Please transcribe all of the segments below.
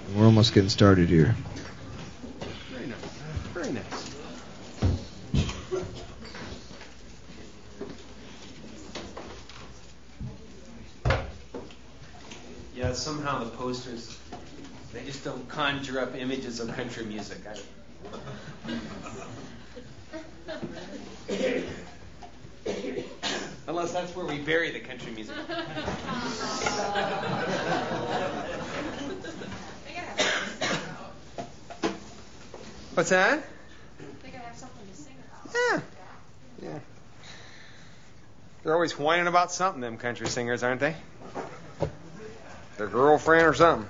We're almost getting started here. Very nice. Very nice. Yeah, somehow the posters, they just don't conjure up images of country music. Unless that's where we bury the country music. What's that? They gotta have something to sing about. Yeah. They're always whining about something, them country singers, aren't they? Their girlfriend or something.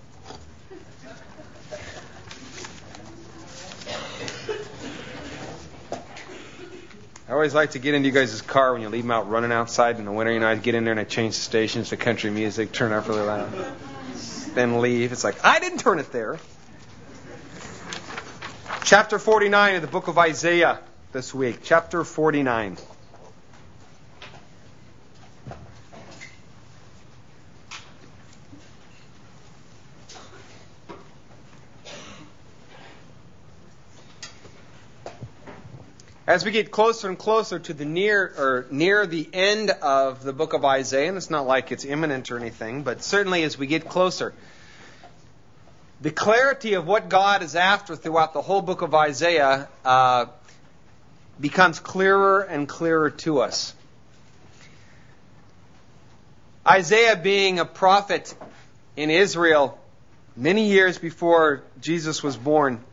I always like to get into you guys' car when you leave them out running outside in the winter. You know, I'd get in there and I'd change the stations to country music, turn it up really loud, then leave. It's like, I didn't turn it there. Chapter 49 of the book of Isaiah this week. Chapter 49. As we get closer and closer to the near the end of the book of Isaiah, and it's not like it's imminent or anything, but certainly as we get closer, the clarity of what God is after throughout the whole book of Isaiah becomes clearer and clearer to us. Isaiah, being a prophet in Israel many years before Jesus was born,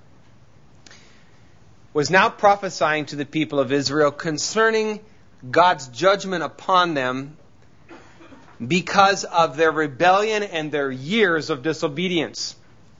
was now prophesying to the people of Israel concerning God's judgment upon them because of their rebellion and their years of disobedience.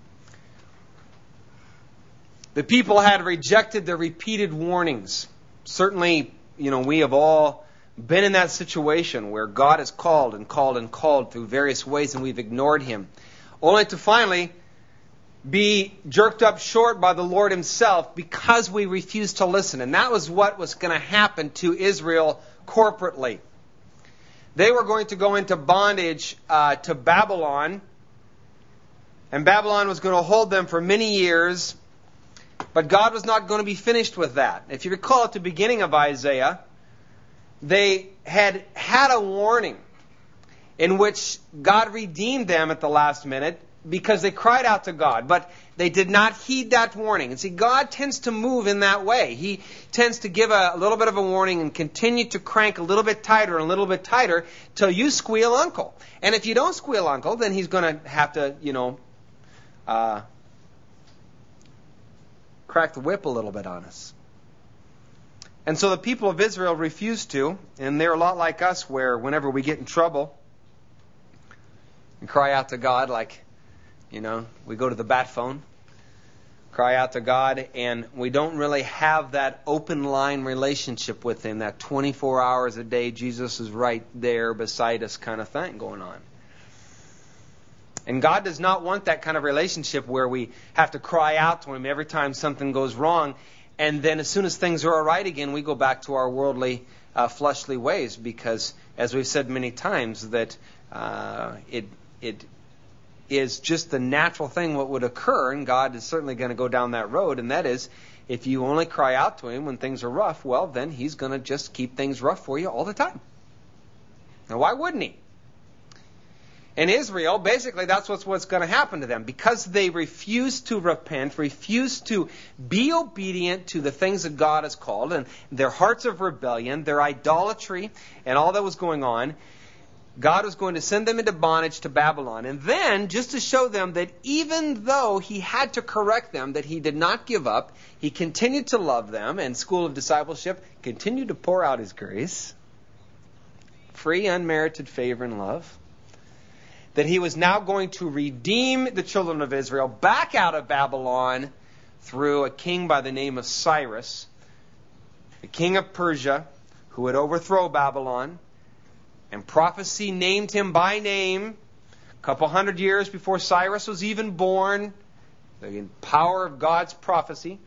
The people had rejected the repeated warnings. Certainly, we have all been in that situation where God has called and called and called through various ways and we've ignored Him, only to finally be jerked up short by the Lord Himself because we refused to listen. And that was what was going to happen to Israel corporately. They were going to go into bondage to Babylon, and Babylon was going to hold them for many years, but God was not going to be finished with that. If you recall at the beginning of Isaiah, they had a warning in which God redeemed them at the last minute, because they cried out to God, but they did not heed that warning. And see, God tends to move in that way. He tends to give a little bit of a warning and continue to crank a little bit tighter and a little bit tighter till you squeal uncle. And if you don't squeal uncle, then He's going to have to, crack the whip a little bit on us. And so the people of Israel refused to, and they're a lot like us, where whenever we get in trouble and cry out to God, like, we go to the bat phone, cry out to God, and we don't really have that open line relationship with Him, that 24 hours a day, Jesus is right there beside us kind of thing going on. And God does not want that kind of relationship where we have to cry out to Him every time something goes wrong, and then as soon as things are all right again, we go back to our worldly, fleshly ways, because, as we've said many times, that it is just the natural thing what would occur, and God is certainly going to go down that road, and that is, if you only cry out to Him when things are rough, well, then He's going to just keep things rough for you all the time. Now, why wouldn't He? In Israel, basically, that's what's going to happen to them. Because they refuse to repent, refuse to be obedient to the things that God has called, and their hearts of rebellion, their idolatry, and all that was going on, God was going to send them into bondage to Babylon. And then, just to show them that even though He had to correct them, that He did not give up, He continued to love them, and School of Discipleship continued to pour out His grace, free, unmerited favor and love, that He was now going to redeem the children of Israel back out of Babylon through a king by the name of Cyrus, the king of Persia, who would overthrow Babylon. And prophecy named him by name a couple hundred years before Cyrus was even born. The power of God's prophecy.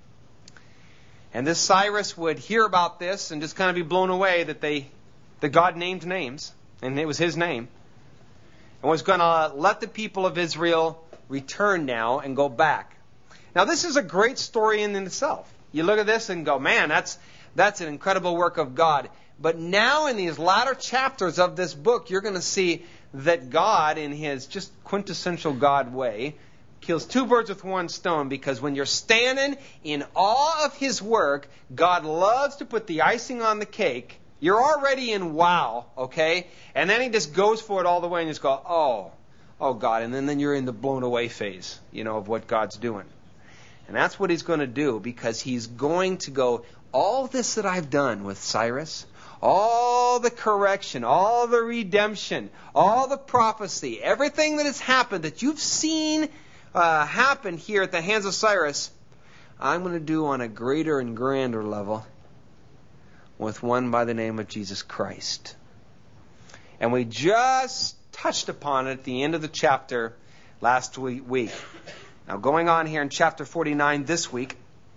And this Cyrus would hear about this and just kind of be blown away that God named names, and it was His name, and was going to let the people of Israel return now and go back. Now, this is a great story in itself. You look at this and go, man, that's an incredible work of God. But now in these latter chapters of this book, you're going to see that God, in his just quintessential God way, kills two birds with one stone, because when you're standing in awe of his work, God loves to put the icing on the cake. You're already in wow, okay? And then he just goes for it all the way and just go, oh God. And then you're in the blown away phase, of what God's doing. And that's what he's going to do, because he's going to go, all this that I've done with Cyrus, all the correction, all the redemption, all the prophecy, everything that has happened that you've seen happen here at the hands of Cyrus, I'm going to do on a greater and grander level with one by the name of Jesus Christ. And we just touched upon it at the end of the chapter last week. Now, going on here in chapter 49 this week,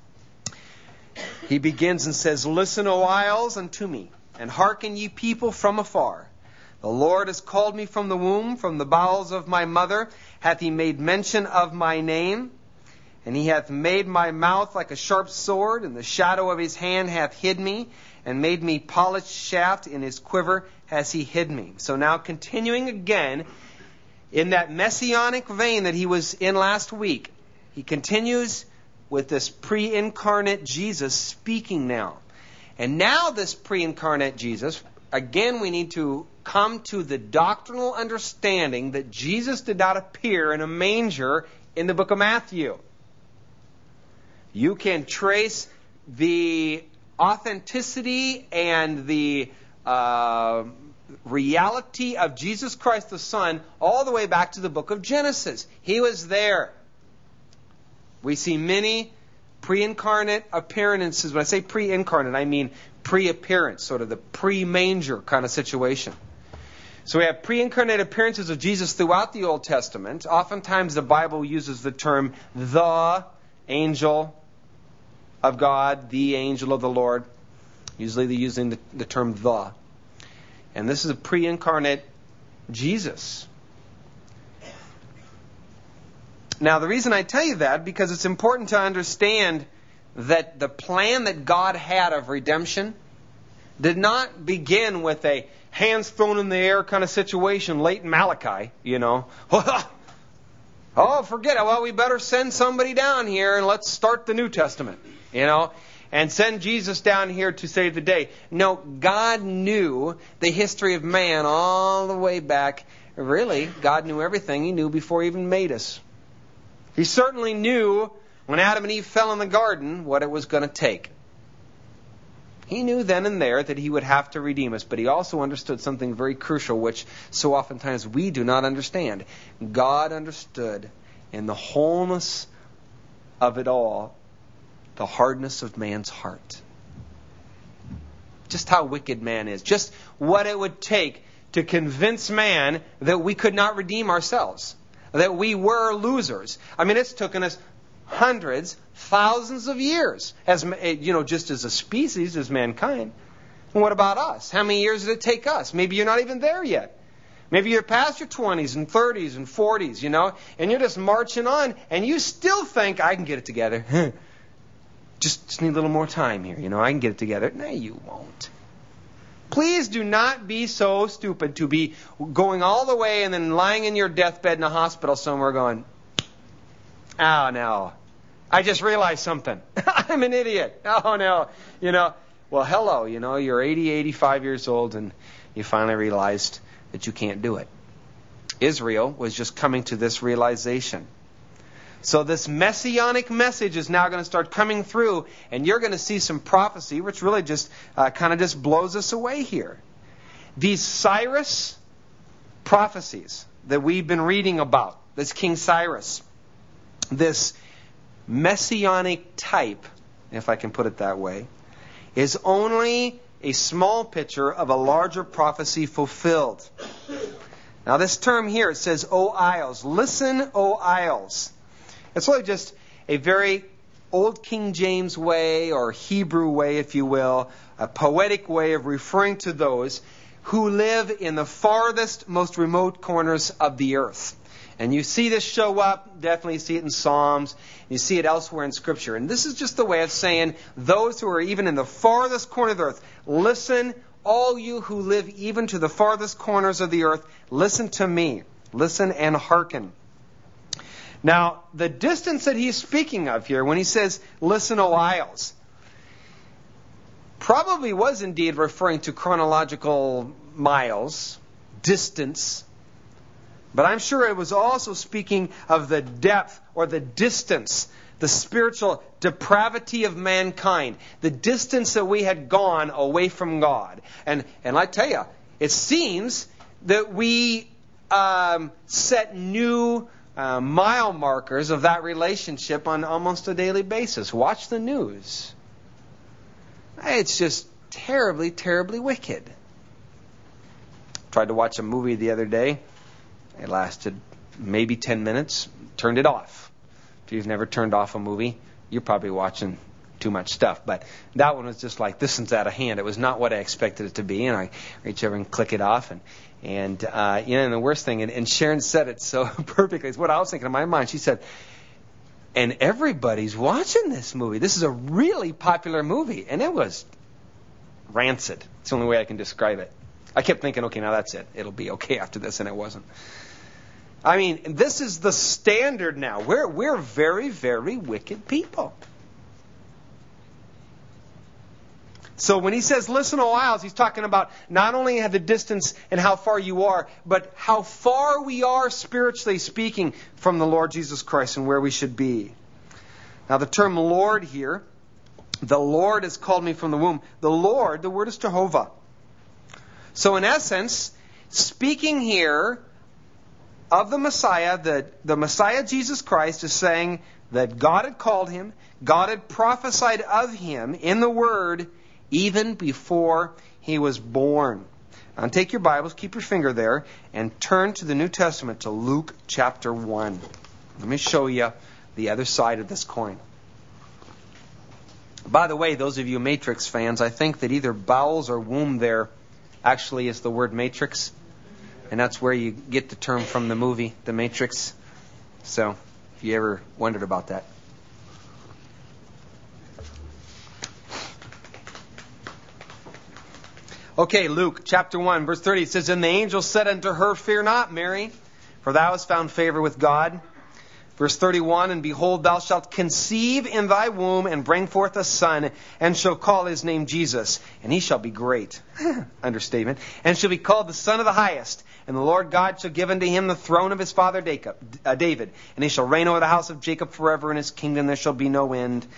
he begins and says, "Listen, O isles, unto me, and hearken, ye people from afar. The Lord has called me from the womb, from the bowels of my mother hath he made mention of my name. And he hath made my mouth like a sharp sword, and the shadow of his hand hath hid me, and made me polished shaft, in his quiver has he hid me." So now continuing again, in that messianic vein that he was in last week, he continues with this pre-incarnate Jesus speaking now. And now this pre-incarnate Jesus, again we need to come to the doctrinal understanding that Jesus did not appear in a manger in the book of Matthew. You can trace the authenticity and the reality of Jesus Christ the Son all the way back to the book of Genesis. He was there. We see many pre-incarnate appearances. When I say pre-incarnate, I mean pre-appearance, sort of the pre-manger kind of situation. So we have pre-incarnate appearances of Jesus throughout the Old Testament. Oftentimes the Bible uses the term the angel of God, the angel of the Lord. Usually they're using the term the. And this is a pre-incarnate Jesus. Now, the reason I tell you that, because it's important to understand that the plan that God had of redemption did not begin with a hands thrown in the air kind of situation late in Malachi, Oh, forget it. Well, we better send somebody down here and let's start the New Testament, and send Jesus down here to save the day. No, God knew the history of man all the way back. Really, God knew everything He knew before He even made us. He certainly knew when Adam and Eve fell in the garden what it was going to take. He knew then and there that He would have to redeem us, but He also understood something very crucial, which so oftentimes we do not understand. God understood in the wholeness of it all the hardness of man's heart. Just how wicked man is. Just what it would take to convince man that we could not redeem ourselves. That we were losers. I mean, it's taken us hundreds, thousands of years, as just as a species, as mankind. And what about us? How many years did it take us? Maybe you're not even there yet. Maybe you're past your 20s and 30s and 40s, and you're just marching on, and you still think, I can get it together. Just need a little more time here, I can get it together. No, you won't. Please do not be so stupid to be going all the way and then lying in your deathbed in a hospital somewhere going, oh, no, I just realized something. I'm an idiot. Oh, no. Well, hello, you're 80, 85 years old and you finally realized that you can't do it. Israel was just coming to this realization. So this messianic message is now going to start coming through, and you're going to see some prophecy, which really just kind of just blows us away here. These Cyrus prophecies that we've been reading about, this King Cyrus, this messianic type, if I can put it that way, is only a small picture of a larger prophecy fulfilled. Now this term here, it says, O isles. Listen, O isles. It's really just a very old King James way, or Hebrew way, if you will, a poetic way of referring to those who live in the farthest, most remote corners of the earth. And you see this show up, definitely see it in Psalms, you see it elsewhere in Scripture. And this is just the way of saying, those who are even in the farthest corner of the earth, listen, all you who live even to the farthest corners of the earth, listen to me. Listen and hearken. Now, the distance that he's speaking of here, when he says, listen, O isles, probably was indeed referring to chronological miles, distance. But I'm sure it was also speaking of the depth or the distance, the spiritual depravity of mankind, the distance that we had gone away from God. And I tell you, it seems that we set new mile markers of that relationship on almost a daily basis. Watch the news. It's just terribly, terribly wicked. Tried to watch a movie the other day. It lasted maybe 10 minutes. Turned it off. If you've never turned off a movie, you're probably watching too much stuff. But that one was just like, this one's out of hand. It was not what I expected it to be. And I reach over and click it off. And the worst thing, and Sharon said it so perfectly, it's what I was thinking in my mind. She said, and everybody's watching this movie. This is a really popular movie. And it was rancid. It's the only way I can describe it. I kept thinking, okay, now that's it. It'll be okay after this, and it wasn't. I mean, this is the standard now. We're very, very wicked people. So when he says, listen, O isles, he's talking about not only the distance and how far you are, but how far we are spiritually speaking from the Lord Jesus Christ and where we should be. Now the term Lord here, the Lord has called me from the womb. The Lord, the word is Jehovah. So in essence, speaking here of the Messiah, the Messiah Jesus Christ is saying that God had called him, God had prophesied of him in the Word even before he was born. Now take your Bibles, keep your finger there, and turn to the New Testament to Luke chapter 1. Let me show you the other side of this coin. By the way, those of you Matrix fans, I think that either bowels or womb there actually is the word Matrix. And that's where you get the term from the movie, The Matrix. So, if you ever wondered about that. Okay, Luke chapter 1, verse 30, it says, And the angel said unto her, Fear not, Mary, for thou hast found favor with God. Verse 31, And behold, thou shalt conceive in thy womb, and bring forth a son, and shall call his name Jesus. And he shall be great. Understatement. And shall be called the Son of the Highest. And the Lord God shall give unto him the throne of his father David. And he shall reign over the house of Jacob forever, and his kingdom there shall be no end.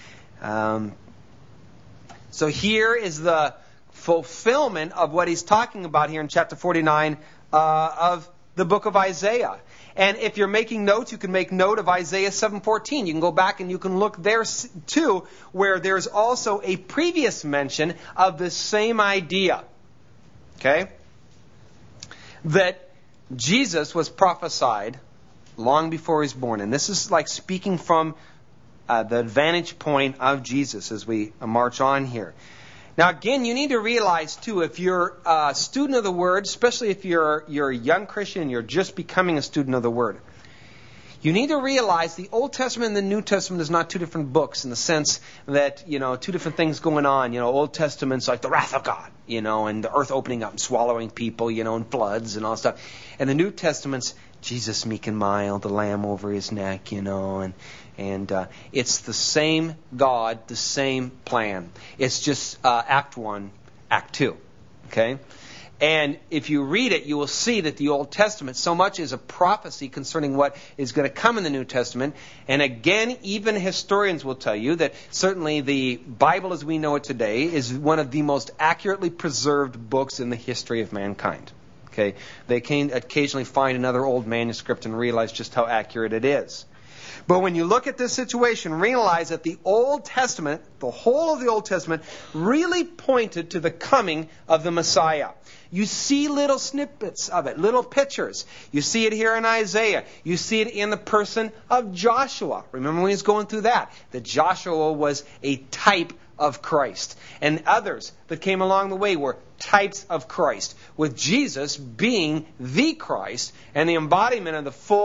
So here is the fulfillment of what he's talking about here in chapter 49 of the book of Isaiah. And if you're making notes, you can make note of Isaiah 7:14. You can go back and you can look there too, where there's also a previous mention of the same idea. Okay? That Jesus was prophesied long before he was born. And this is like speaking from the vantage point of Jesus as we march on here. Now, again, you need to realize, too, if you're a student of the Word, especially if you're a young Christian and you're just becoming a student of the Word, you need to realize the Old Testament and the New Testament is not two different books in the sense that, two different things going on. Old Testament's like the wrath of God, and the earth opening up and swallowing people, and floods and all that stuff. And the New Testament's Jesus meek and mild, the lamb over his neck, and it's the same God, the same plan. It's just Act 1, Act 2. Okay? And if you read it, you will see that the Old Testament so much is a prophecy concerning what is going to come in the New Testament. And again, even historians will tell you that certainly the Bible as we know it today is one of the most accurately preserved books in the history of mankind. Okay? They can occasionally find another old manuscript and realize just how accurate it is. But when you look at this situation, realize that the Old Testament, the whole of the Old Testament, really pointed to the coming of the Messiah. You see little snippets of it, little pictures. You see it here in Isaiah. You see it in the person of Joshua. Remember when he was going through that? That Joshua was a type of Christ. And others that came along the way were types of Christ. With Jesus being the Christ and the embodiment of the full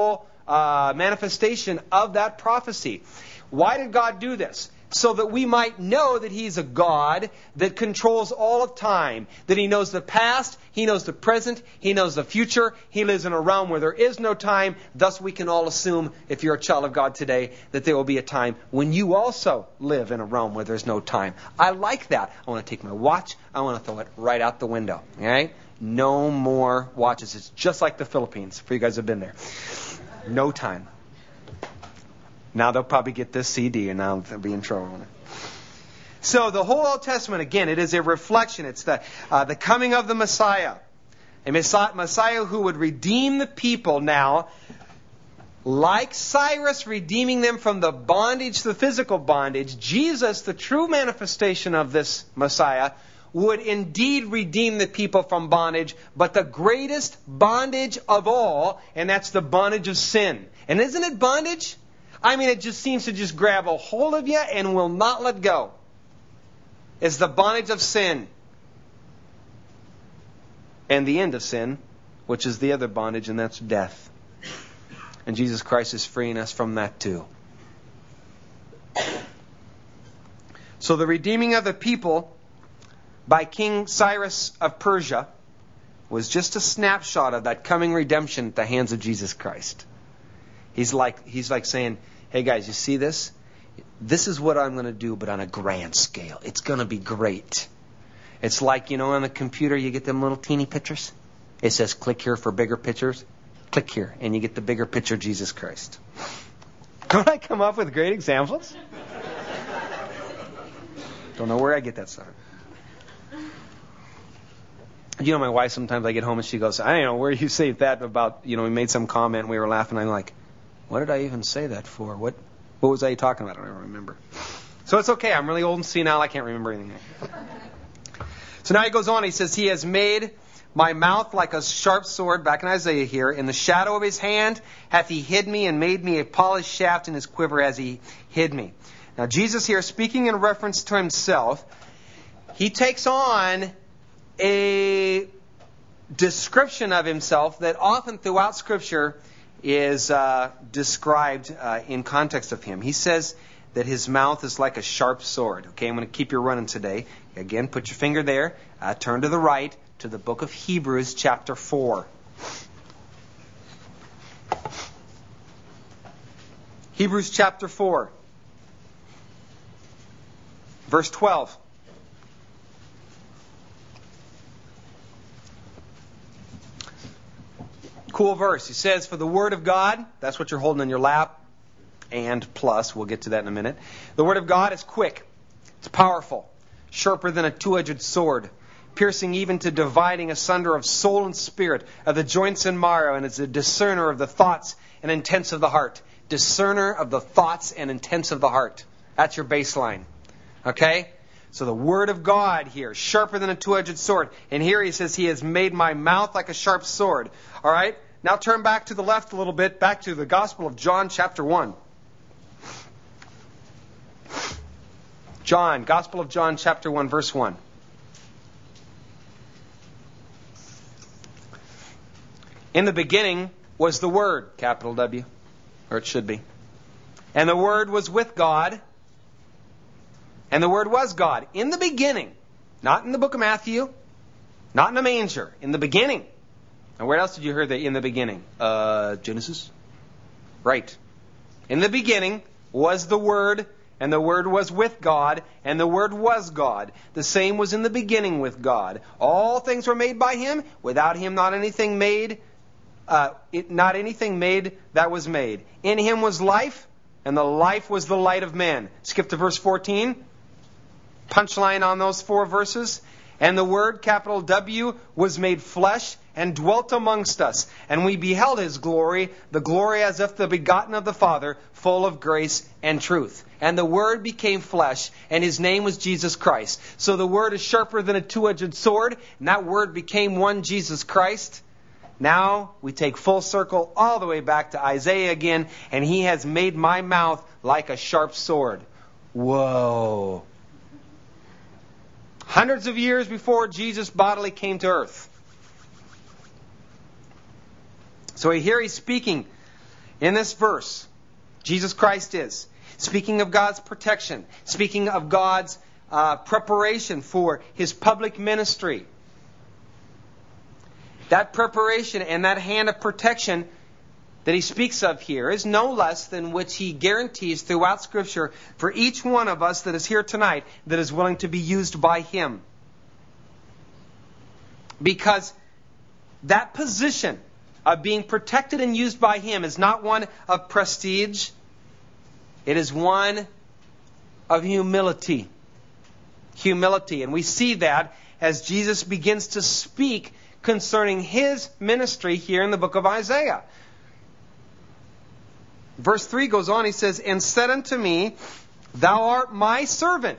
manifestation of that prophecy. Why did God do this? So that we might know that He's a God that controls all of time. That He knows the past, He knows the present, He knows the future. He lives in a realm where there is no time. Thus we can all assume, if you're a child of God today, that there will be a time when you also live in a realm where there's no time. I like that. I want to take my watch, I want to throw it right out the window. All right? No more watches. It's just like the Philippines, for you guys have been there. No time. Now they'll probably get this CD and now they'll be in trouble. So the whole Old Testament, again, it is a reflection. It's the coming of the Messiah. A Messiah who would redeem the people now, like Cyrus redeeming them from the bondage, the physical bondage. Jesus, the true manifestation of this Messiah, would indeed redeem the people from bondage, but the greatest bondage of all, and that's the bondage of sin. And isn't it bondage? I mean, it just seems to just grab a hold of you and will not let go. It's the bondage of sin. And the end of sin, which is the other bondage, and that's death. And Jesus Christ is freeing us from that too. So the redeeming of the people by King Cyrus of Persia was just a snapshot of that coming redemption at the hands of Jesus Christ. He's like saying, hey guys, you see this? This is what I'm going to do, but on a grand scale. It's going to be great. It's like, on the computer you get them little teeny pictures. It says click here for bigger pictures. Click here and you get the bigger picture, Jesus Christ. Don't I come up with great examples? Don't know where I get that stuff. My wife, sometimes I get home and she goes, I don't know where you say that about, we made some comment and we were laughing. I'm like, what did I even say that for? What was I talking about? I don't remember. So it's okay. I'm really old and senile. I can't remember anything. So now he goes on. He says, He has made my mouth like a sharp sword, back in Isaiah here. In the shadow of His hand hath He hid me, and made me a polished shaft in His quiver as He hid me. Now Jesus here, speaking in reference to Himself, He takes on a description of Himself that often throughout Scripture is described in context of Him. He says that His mouth is like a sharp sword. Okay, I'm going to keep you running today. Again, put your finger there. Turn to the right to the book of Hebrews chapter 4. Hebrews chapter 4. Verse 12. Cool verse. He says, for the word of God, that's what you're holding in your lap, and plus, we'll get to that in a minute. The word of God is quick. It's powerful. Sharper than a two-edged sword. Piercing even to dividing asunder of soul and spirit, of the joints and marrow, and is a discerner of the thoughts and intents of the heart. Discerner of the thoughts and intents of the heart. That's your baseline. Okay? So the word of God here, sharper than a two-edged sword. And here he says, He has made my mouth like a sharp sword. All right? Now turn back to the left a little bit, back to the Gospel of John chapter 1. Gospel of John chapter 1, verse 1. In the beginning was the Word, capital W, or it should be. And the Word was with God, and the Word was God. In the beginning, not in the book of Matthew, not in the manger, in the beginning. And where else did you hear that in the beginning? Genesis? Right. In the beginning was the Word, and the Word was with God, and the Word was God. The same was in the beginning with God. All things were made by Him. Without Him, not anything made that was made. In Him was life, and the life was the light of men. Skip to verse 14. Punchline on those 4 verses. And the Word, capital W, was made flesh and dwelt amongst us. And we beheld His glory, the glory as of the begotten of the Father, full of grace and truth. And the Word became flesh, and His name was Jesus Christ. So the Word is sharper than a two-edged sword, and that Word became one Jesus Christ. Now we take full circle all the way back to Isaiah again, and He has made my mouth like a sharp sword. Whoa. Hundreds of years before Jesus bodily came to earth. So here he's speaking In this verse, Jesus Christ is speaking of God's protection, speaking of God's preparation for His public ministry. That preparation and that hand of protection that He speaks of here is no less than which He guarantees throughout Scripture for each one of us that is here tonight that is willing to be used by Him. Because that position of being protected and used by Him is not one of prestige. It is one of humility. Humility. And we see that as Jesus begins to speak concerning His ministry here in the book of Isaiah. Verse 3 goes on, He says, "And said unto me, Thou art my servant,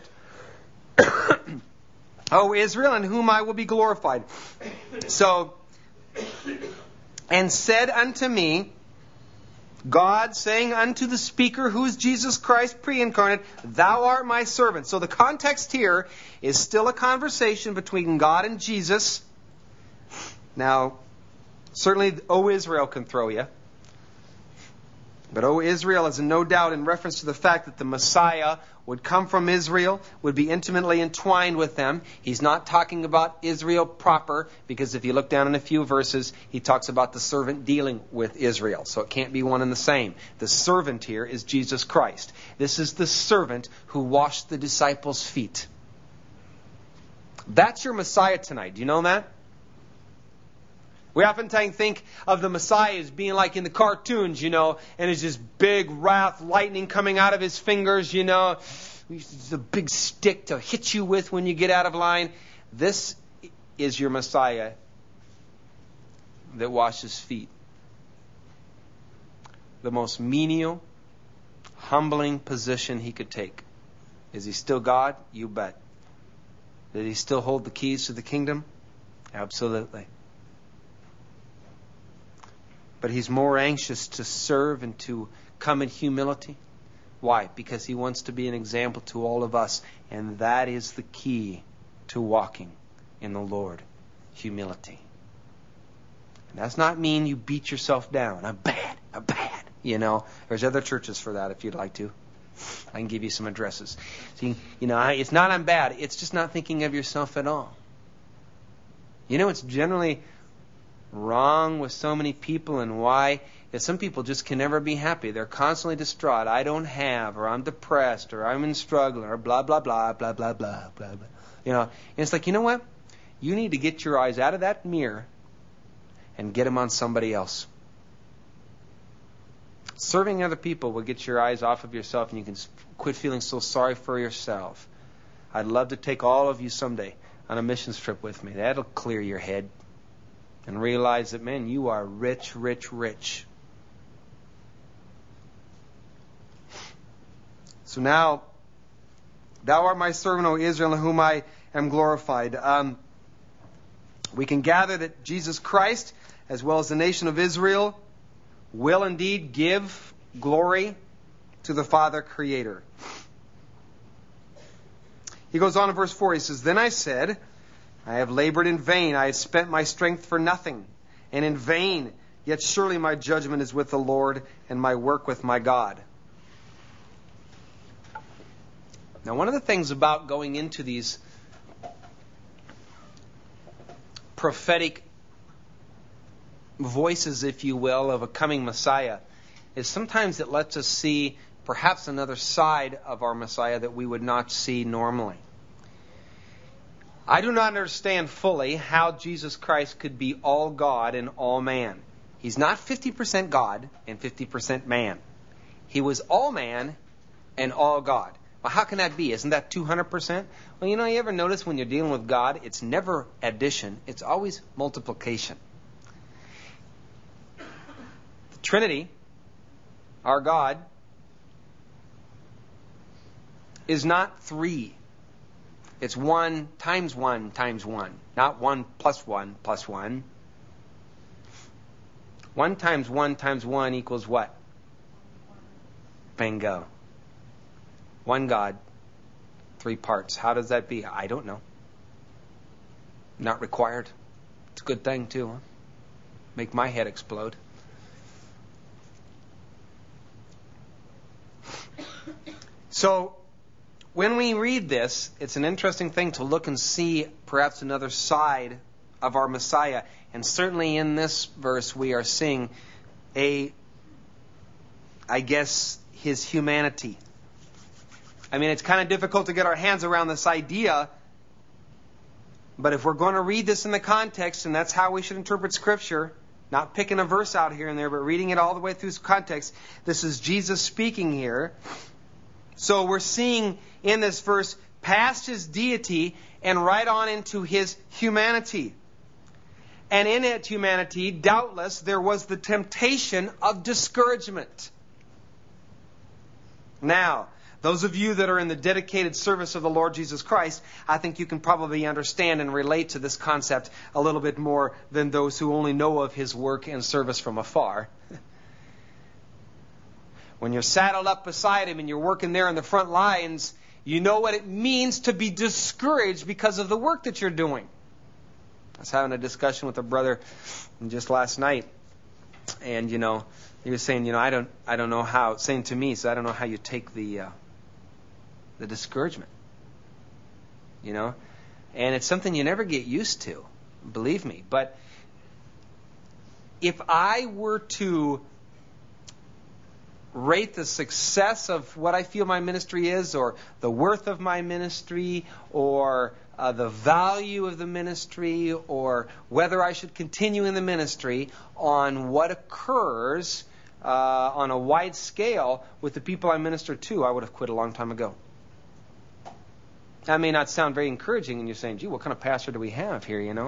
O Israel, in whom I will be glorified." So, and said unto me, God saying unto the speaker, who is Jesus Christ pre-incarnate, "Thou art my servant." So the context here is still a conversation between God and Jesus. Now, certainly, O Israel can throw you. But O Israel is no doubt in reference to the fact that the Messiah would come from Israel, would be intimately entwined with them. He's not talking about Israel proper, because if you look down in a few verses, he talks about the servant dealing with Israel. So it can't be one and the same. The servant here is Jesus Christ. This is the servant who washed the disciples' feet. That's your Messiah tonight. Do you know that? We oftentimes think of the Messiah as being like in the cartoons, and it's just big wrath, lightning coming out of His fingers, It's a big stick to hit you with when you get out of line. This is your Messiah that washes feet. The most menial, humbling position He could take. Is He still God? You bet. Did He still hold the keys to the kingdom? Absolutely. But He's more anxious to serve and to come in humility. Why? Because He wants to be an example to all of us. And that is the key to walking in the Lord. Humility. And that's not mean you beat yourself down. I'm bad. There's other churches for that if you'd like to. I can give you some addresses. See, it's not I'm bad. It's just not thinking of yourself at all. It's generally wrong with so many people, and why is some people just can never be happy. They're constantly distraught. I don't have, or I'm depressed, or I'm in struggle, or blah, blah, blah, blah, blah, blah, blah, blah. And it's like, you know what? You need to get your eyes out of that mirror and get them on somebody else. Serving other people will get your eyes off of yourself, and you can quit feeling so sorry for yourself. I'd love to take all of you someday on a missions trip with me. That'll clear your head. And realize that, man, you are rich, rich, rich. So now, "Thou art my servant, O Israel, in whom I am glorified." We can gather that Jesus Christ, as well as the nation of Israel, will indeed give glory to the Father Creator. He goes on in verse 4. He says, "Then I said, I have labored in vain. I have spent my strength for nothing, and in vain. Yet surely my judgment is with the Lord, and my work with my God." Now, one of the things about going into these prophetic voices, if you will, of a coming Messiah, is sometimes it lets us see perhaps another side of our Messiah that we would not see normally. I do not understand fully how Jesus Christ could be all God and all man. He's not 50% God and 50% man. He was all man and all God. Well, how can that be? Isn't that 200%? Well, you ever notice when you're dealing with God, it's never addition. It's always multiplication. The Trinity, our God, is not 3. It's 1 times 1 times 1. Not 1 plus 1 plus 1. 1 times 1 times 1 equals what? Bingo. 1 God, 3 parts. How does that be? I don't know. Not required. It's a good thing too. Huh? Make my head explode. So, when we read this, it's an interesting thing to look and see perhaps another side of our Messiah. And certainly in this verse we are seeing his humanity. I mean, it's kind of difficult to get our hands around this idea, but if we're going to read this in the context, and that's how we should interpret Scripture, not picking a verse out here and there, but reading it all the way through context, this is Jesus speaking here. So we're seeing in this verse past his deity and right on into his humanity. And in that humanity, doubtless, there was the temptation of discouragement. Now, those of you that are in the dedicated service of the Lord Jesus Christ, I think you can probably understand and relate to this concept a little bit more than those who only know of his work and service from afar. When you're saddled up beside him and you're working there in the front lines, you know what it means to be discouraged because of the work that you're doing. I was having a discussion with a brother just last night, and he was saying, I don't know how, saying to me, so I don't know how you take the discouragement, and it's something you never get used to, believe me. But if I were to rate the success of what I feel my ministry is, or the worth of my ministry, or the value of the ministry, or whether I should continue in the ministry on what occurs on a wide scale with the people I minister to, I would have quit a long time ago. That may not sound very encouraging, and you're saying, gee, what kind of pastor do we have here,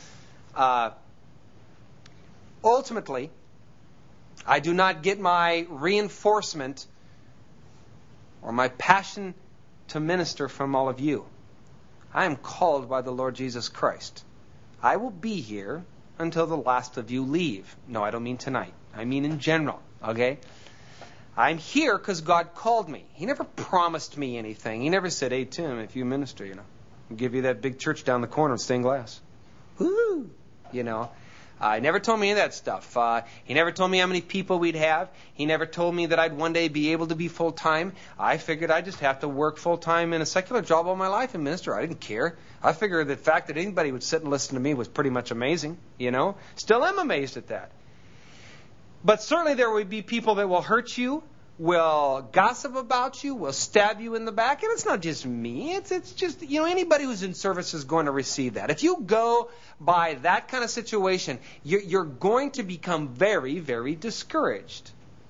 Ultimately, I do not get my reinforcement or my passion to minister from all of you. I am called by the Lord Jesus Christ. I will be here until the last of you leave. No, I don't mean tonight. I mean in general, okay? I'm here because God called me. He never promised me anything. He never said, hey, Tim, if you minister, I'll give you that big church down the corner of stained glass. Woo! He never told me any of that stuff. He never told me how many people we'd have. He never told me that I'd one day be able to be full-time. I figured I'd just have to work full-time in a secular job all my life and minister. I didn't care. I figured the fact that anybody would sit and listen to me was pretty much amazing, Still am amazed at that. But certainly there will be people that will hurt you, will gossip about you, will stab you in the back. And it's not just me. It's just, anybody who's in service is going to receive that. If you go by that kind of situation, you're going to become very, very discouraged.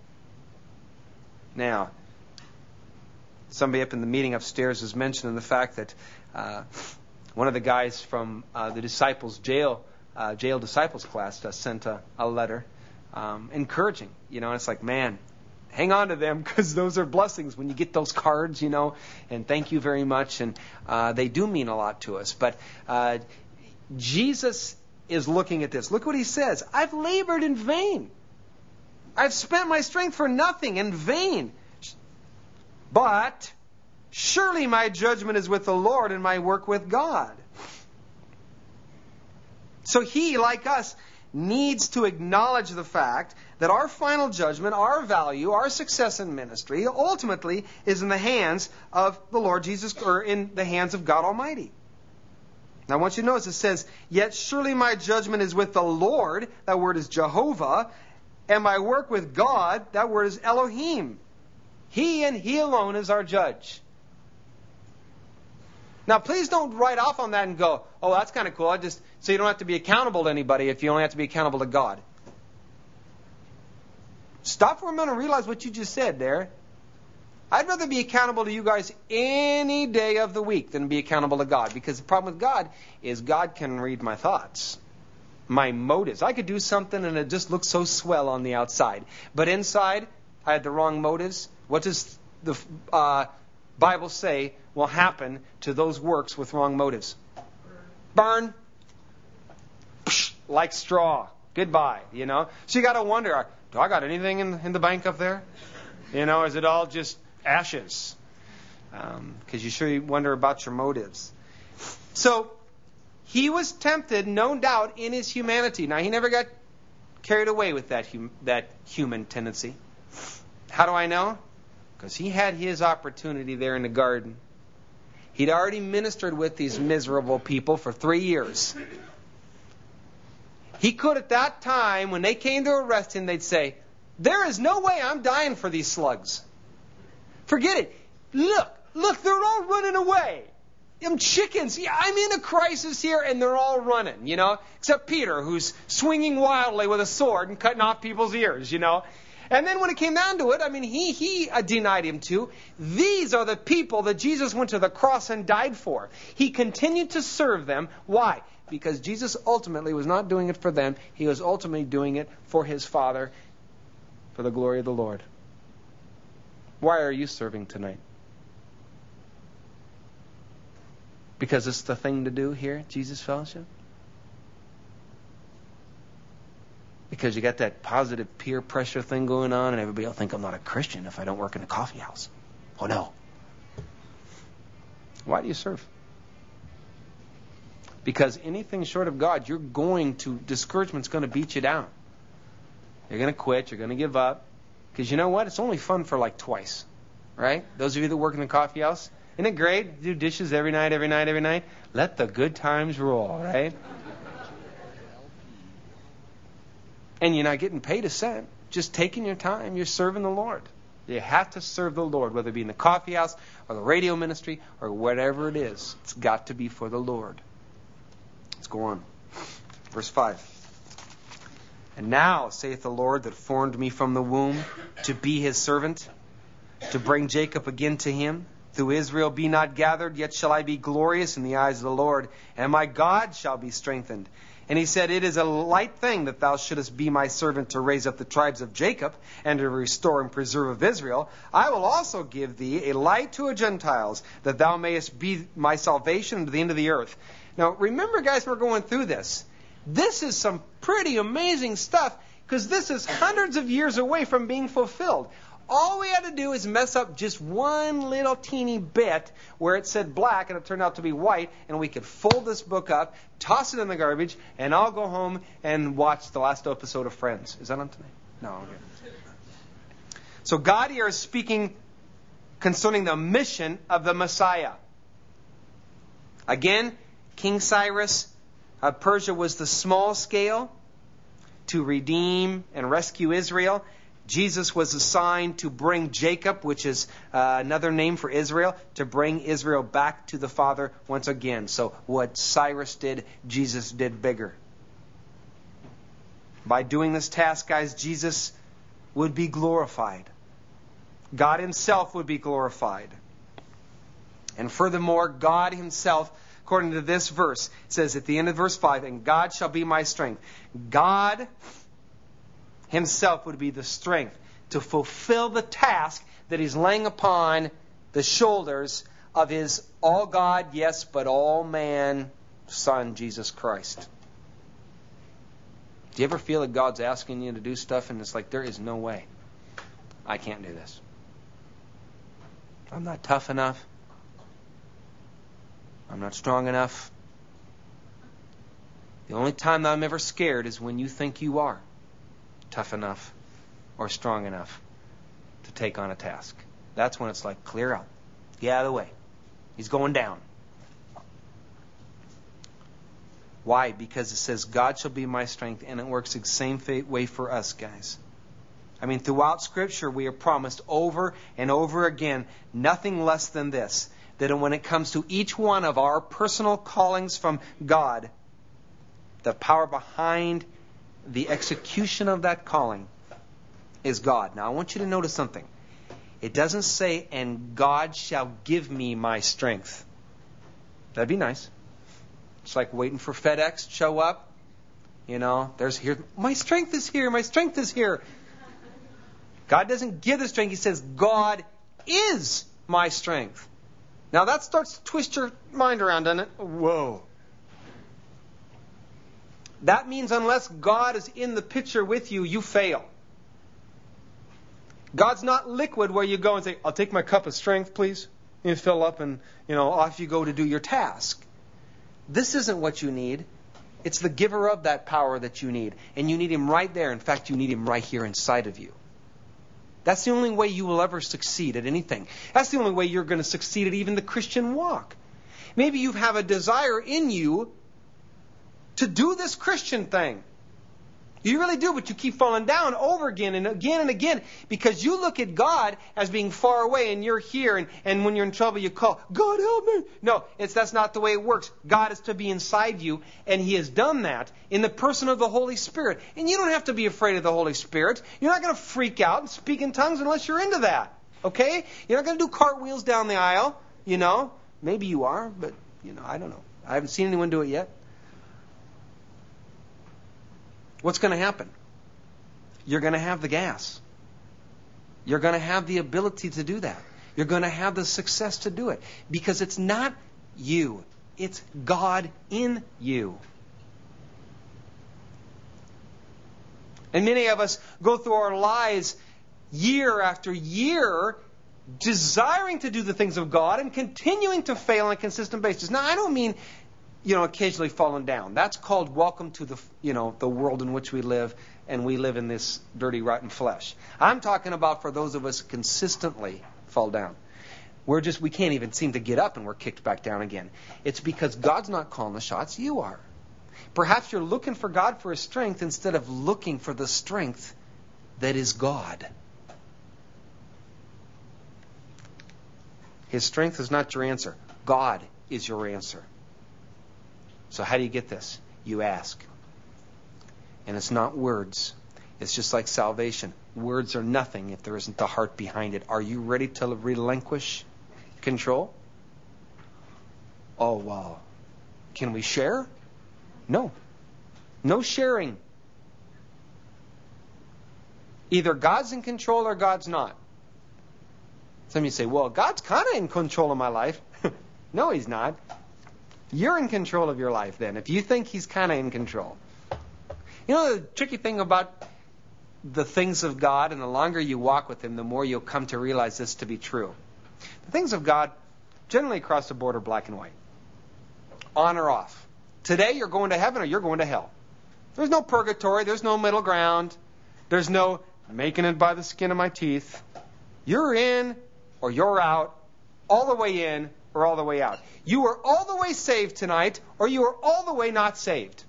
Now, somebody up in the meeting upstairs was mentioning the fact that one of the guys from the disciples jail disciples class sent a letter encouraging, and it's like, man, hang on to them, because those are blessings when you get those cards, and thank you very much, and they do mean a lot to us. But Jesus is looking at this. Look what he says. I've labored in vain. I've spent my strength for nothing, in vain. But surely my judgment is with the Lord and my work with God. So he, like us, needs to acknowledge the fact that our final judgment, our value, our success in ministry, ultimately is in the hands of the Lord Jesus, or in the hands of God Almighty. Now I want you to notice it says, yet surely my judgment is with the Lord, that word is Jehovah, and my work with God, that word is Elohim. He and He alone is our judge. Now, please don't write off on that and go, oh, that's kind of cool. So you don't have to be accountable to anybody if you only have to be accountable to God. Stop for a minute and realize what you just said there. I'd rather be accountable to you guys any day of the week than be accountable to God. Because the problem with God is God can read my thoughts, my motives. I could do something and it just looks so swell on the outside. But inside, I had the wrong motives. What does the Bible say will happen to those works with wrong motives? Burn. Psh, like straw. Goodbye, So you got to wonder, do I got anything in the bank up there? Is it all just ashes? Because you wonder about your motives. So he was tempted, no doubt, in his humanity. Now, he never got carried away with that human tendency. How do I know? because he had his opportunity there in the garden. He'd already ministered with these miserable people for 3 years. He could at that time, when they came to arrest him, they'd say, there is no way I'm dying for these slugs. Forget it. Look, they're all running away. Them chickens. Yeah, I'm in a crisis here, and they're all running, except Peter, who's swinging wildly with a sword and cutting off people's ears, And then when it came down to it, he denied him too. These are the people that Jesus went to the cross and died for. He continued to serve them. Why? Because Jesus ultimately was not doing it for them. He was ultimately doing it for his Father, for the glory of the Lord. Why are you serving tonight? Because it's the thing to do here at Jesus Fellowship? Because you got that positive peer pressure thing going on and everybody will think I'm not a Christian if I don't work in a coffee house. Oh no. Why do you serve? Because anything short of God, discouragement's going to beat you down. You're going to quit. You're going to give up. Because you know what? It's only fun for like twice. Right? Those of you that work in the coffee house, isn't it great? Do dishes every night. Let the good times roll, right? And you're not getting paid a cent. Just taking your time. You're serving the Lord. You have to serve the Lord, whether it be in the coffee house or the radio ministry or whatever it is. It's got to be for the Lord. Let's go on. Verse 5. And now, saith the Lord that formed me from the womb to be his servant, to bring Jacob again to him. Though Israel be not gathered, yet shall I be glorious in the eyes of the Lord, and my God shall be strengthened. And he said, it is a light thing that thou shouldest be my servant to raise up the tribes of Jacob, and to restore and preserve of Israel. I will also give thee a light to the Gentiles, that thou mayest be my salvation to the end of the earth. Now, remember, guys, we're going through this. This is some pretty amazing stuff, because this is hundreds of years away from being fulfilled. All we had to do is mess up just one little teeny bit where it said black and it turned out to be white, and we could fold this book up, toss it in the garbage, and I'll go home and watch the last episode of Friends. Is that on tonight? No. Okay. So God here is speaking concerning the mission of the Messiah. Again, King Cyrus of Persia was the small scale to redeem and rescue Israel. Jesus was assigned to bring Jacob, which is another name for Israel, to bring Israel back to the Father once again. So what Cyrus did, Jesus did bigger. By doing this task, guys, Jesus would be glorified. God himself would be glorified. And furthermore, God himself, according to this verse, says at the end of verse 5, and God shall be my strength. God himself would be the strength to fulfill the task that he's laying upon the shoulders of his all God, yes, but all man Son, Jesus Christ. Do you ever feel that God's asking you to do stuff and it's like, there is no way I can't do this? I'm not tough enough. I'm not strong enough. The only time that I'm ever scared is when you think you are tough enough or strong enough to take on a task. That's when it's like, clear out. Get out of the way. He's going down. Why? Because it says, God shall be my strength, and it works the same way for us, guys. I mean, throughout Scripture, we are promised over and over again nothing less than this, that when it comes to each one of our personal callings from God, the power behind the execution of that calling is God. Now, I want you to notice something. It doesn't say, and God shall give me my strength. That'd be nice. It's like waiting for FedEx to show up. You know, there's here, my strength is here, my strength is here. God doesn't give the strength. He says, God is my strength. Now that starts to twist your mind around, doesn't it? Whoa. That means unless God is in the picture with you, you fail. God's not liquid where you go and say, I'll take my cup of strength, please. You fill up and, off you go to do your task. This isn't what you need. It's the giver of that power that you need. And you need him right there. In fact, you need him right here inside of you. That's the only way you will ever succeed at anything. That's the only way you're going to succeed at even the Christian walk. Maybe you have a desire in you to do this Christian thing. You really do, but you keep falling down over again and again and again because you look at God as being far away and you're here, and when you're in trouble you call, God help me. No, that's not the way it works. God is to be inside you, and He has done that in the person of the Holy Spirit. And you don't have to be afraid of the Holy Spirit. You're not going to freak out and speak in tongues unless you're into that. Okay? You're not going to do cartwheels down the aisle, Maybe you are, but, I don't know. I haven't seen anyone do it yet. What's going to happen? You're going to have the gas. You're going to have the ability to do that. You're going to have the success to do it. Because it's not you. It's God in you. And many of us go through our lives year after year desiring to do the things of God and continuing to fail on a consistent basis. Now, I don't mean occasionally falling down. That's called welcome to the world in which we live, and we live in this dirty, rotten flesh. I'm talking about for those of us who consistently fall down. We can't even seem to get up, and we're kicked back down again. It's because God's not calling the shots, you are. Perhaps you're looking for God for His strength instead of looking for the strength that is God. His strength is not your answer. God is your answer. So how do you get this? You ask. And it's not words. It's just like salvation. Words are nothing if there isn't the heart behind it. Are you ready to relinquish control? Oh, wow. Can we share? No. No sharing. Either God's in control or God's not. Some of you say, well, God's kind of in control of my life. No, He's not. You're in control of your life then, if you think He's kind of in control. The tricky thing about the things of God, and the longer you walk with Him, the more you'll come to realize this to be true. The things of God generally cross the border black and white. On or off. Today you're going to heaven or you're going to hell. There's no purgatory. There's no middle ground. There's no making it by the skin of my teeth. You're in or you're out, all the way in or all the way out. You are all the way saved tonight, or you are all the way not saved.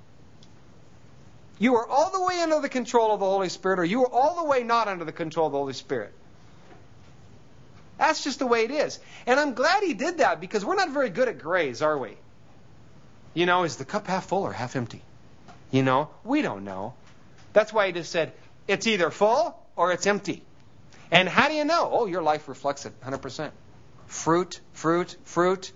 You are all the way under the control of the Holy Spirit, or you are all the way not under the control of the Holy Spirit. That's just the way it is. And I'm glad He did that, because we're not very good at grays, are we? Is the cup half full or half empty? We don't know. That's why He just said, it's either full or it's empty. And how do you know? Oh, your life reflects it 100%. Fruit, fruit, fruit.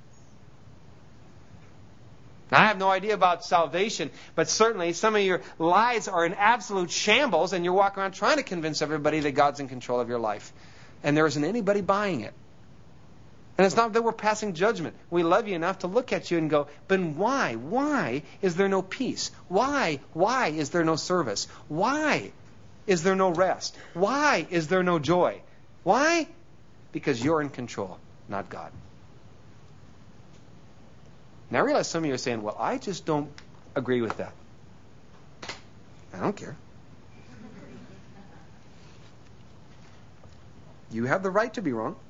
Now, I have no idea about salvation, but certainly some of your lives are in absolute shambles, and you're walking around trying to convince everybody that God's in control of your life. And there isn't anybody buying it. And it's not that we're passing judgment. We love you enough to look at you and go, but why? Why is there no peace? Why? Why is there no service? Why is there no rest? Why is there no joy? Why? Because you're in control, not God. Now I realize some of you are saying, well, I just don't agree with that. I don't care. You have the right to be wrong.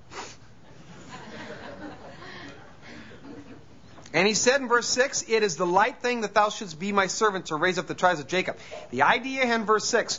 And He said in verse 6, it is the light thing that thou shouldst be my servant to raise up the tribes of Jacob. The idea in verse 6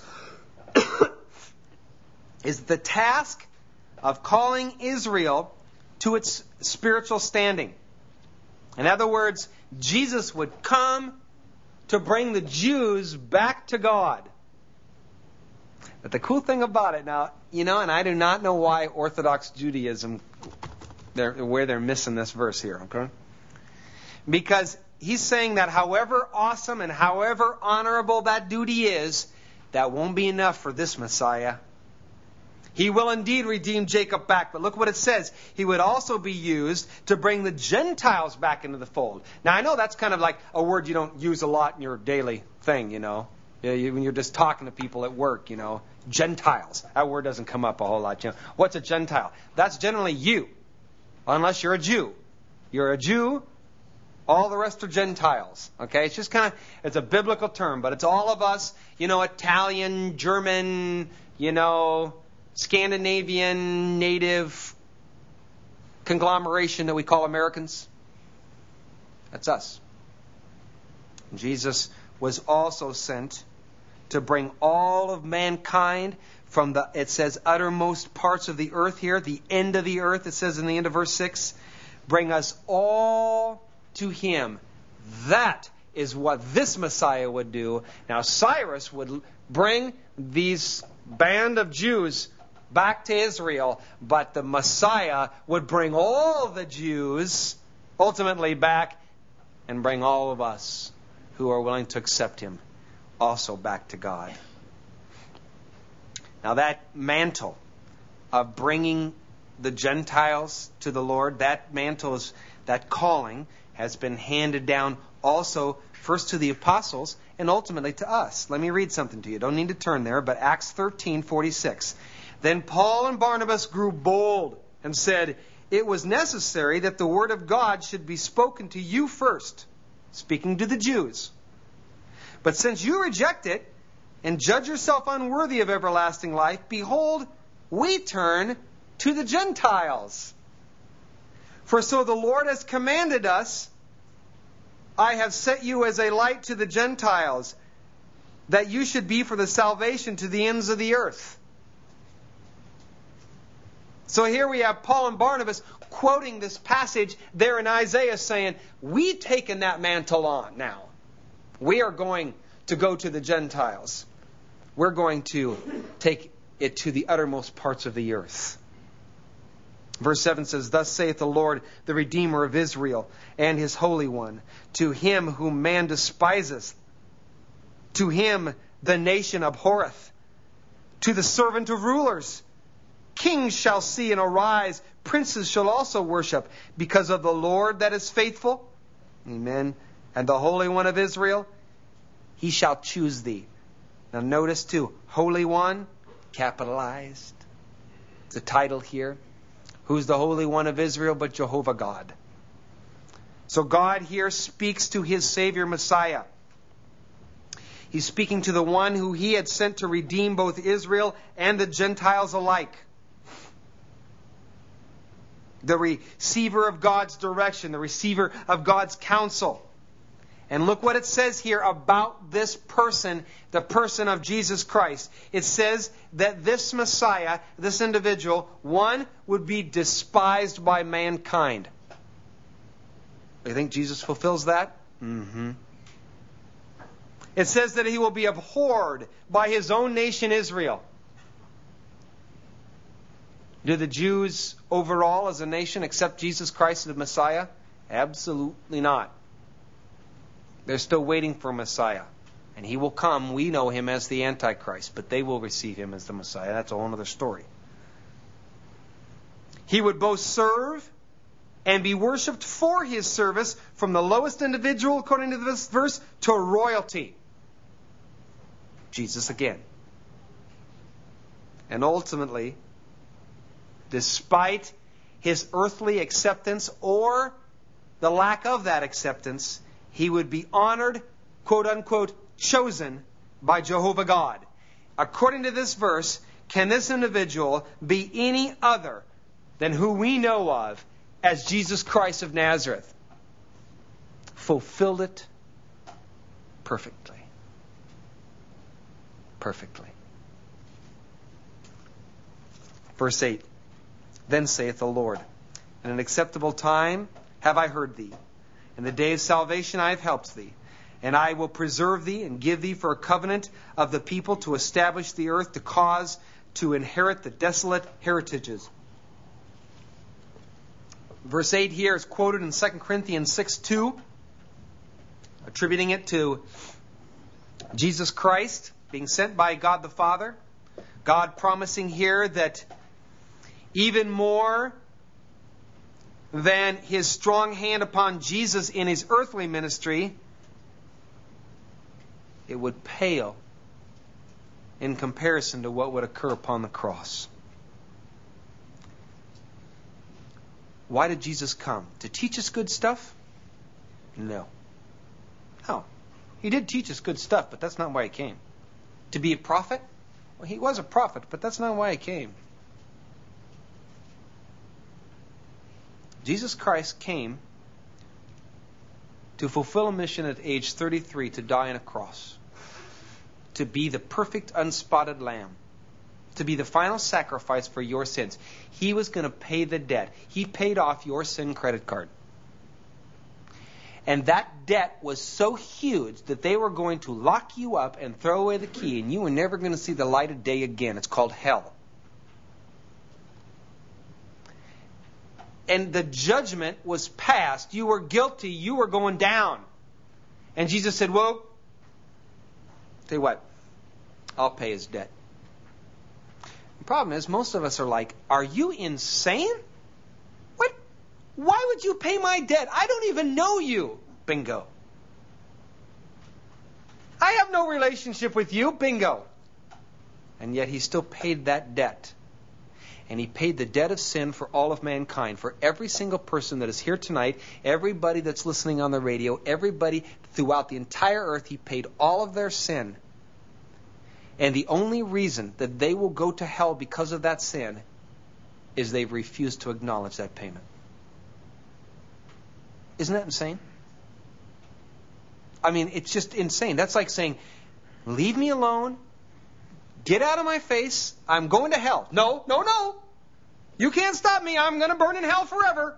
is the task of calling Israel to its spiritual standing. In other words, Jesus would come to bring the Jews back to God. But the cool thing about it now, and I do not know why Orthodox Judaism, where they're missing this verse here, okay? Because He's saying that however awesome and however honorable that duty is, that won't be enough for this Messiah. He will indeed redeem Jacob back. But look what it says. He would also be used to bring the Gentiles back into the fold. Now, I know that's kind of like a word you don't use a lot in your daily thing, when you're just talking to people at work, Gentiles. That word doesn't come up a whole lot. What's a Gentile? That's generally you, unless you're a Jew. You're a Jew. All the rest are Gentiles. Okay? It's just it's a biblical term, but it's all of us, Italian, German, Scandinavian native conglomeration that we call Americans. That's us. Jesus was also sent to bring all of mankind from it says, uttermost parts of the earth here, the end of the earth, it says in the end of verse 6, bring us all to Him. That is what this Messiah would do. Now, Cyrus would bring these band of Jews back to Israel, but the Messiah would bring all the Jews ultimately back and bring all of us who are willing to accept Him also back to God. Now that mantle of bringing the Gentiles to the Lord, that calling has been handed down also first to the apostles and ultimately to us. Let me read something to you. Don't need to turn there, but Acts 13:46. Then Paul and Barnabas grew bold and said, it was necessary that the word of God should be spoken to you first, speaking to the Jews. But since you reject it and judge yourself unworthy of everlasting life, behold, we turn to the Gentiles. For so the Lord has commanded us, I have set you as a light to the Gentiles, that you should be for the salvation to the ends of the earth. So here we have Paul and Barnabas quoting this passage there in Isaiah saying, we've taken that mantle on now. We are going to go to the Gentiles. We're going to take it to the uttermost parts of the earth. Verse 7 says, thus saith the Lord, the Redeemer of Israel, and His Holy One, to him whom man despiseth, to him the nation abhorreth, to the servant of rulers, kings shall see and arise, princes shall also worship, because of the Lord that is faithful, amen, and the Holy One of Israel, He shall choose thee. Now notice too, Holy One, capitalized. It's a title here. Who's the Holy One of Israel but Jehovah God? So God here speaks to His Savior Messiah. He's speaking to the one who He had sent to redeem both Israel and the Gentiles alike. The receiver of God's direction, the receiver of God's counsel. And look what it says here about this person, the person of Jesus Christ. It says that this Messiah, this individual, one, would be despised by mankind. You think Jesus fulfills that? Mm-hmm. It says that He will be abhorred by His own nation Israel. Do the Jews overall as a nation accept Jesus Christ as the Messiah? Absolutely not. They're still waiting for Messiah. And He will come. We know Him as the Antichrist, but they will receive Him as the Messiah. That's a whole other story. He would both serve and be worshipped for His service, from the lowest individual, according to this verse, to royalty. Jesus again. And ultimately, despite His earthly acceptance or the lack of that acceptance, He would be honored, quote unquote, chosen by Jehovah God. According to this verse, can this individual be any other than who we know of as Jesus Christ of Nazareth? Fulfilled it perfectly. Perfectly. Verse 8. Then saith the Lord, in an acceptable time have I heard thee. In the day of salvation I have helped thee. And I will preserve thee and give thee for a covenant of the people to establish the earth, to cause to inherit the desolate heritages. Verse 8 here is quoted in 2 Corinthians 6:2, attributing it to Jesus Christ being sent by God the Father. God promising here that even more than His strong hand upon Jesus in His earthly ministry, it would pale in comparison to what would occur upon the cross. Why did Jesus come? To teach us good stuff? No. No. He did teach us good stuff, but that's not why He came. To be a prophet? Well, he was a prophet, but that's not why he came. Jesus Christ came to fulfill a mission at age 33 to die on a cross. To be the perfect, unspotted lamb. To be the final sacrifice for your sins. He was going to pay the debt. He paid off your sin credit card. And that debt was so huge that they were going to lock you up and throw away the key, and you were never going to see the light of day again. It's called hell. And the judgment was passed. You were guilty. You were going down. And Jesus said, well, tell you what, I'll pay his debt. The problem is, most of us are like, are you insane? What? Why would you pay my debt? I don't even know you. Bingo. I have no relationship with you. Bingo. And yet he still paid that debt. And he paid the debt of sin for all of mankind, for every single person that is here tonight, everybody that's listening on the radio, everybody throughout the entire earth. He paid all of their sin. And the only reason that they will go to hell because of that sin is they've refused to acknowledge that payment. Isn't that insane? I mean, it's just insane. That's like saying, leave me alone. Get out of my face. I'm going to hell. No, no, no. You can't stop me. I'm going to burn in hell forever.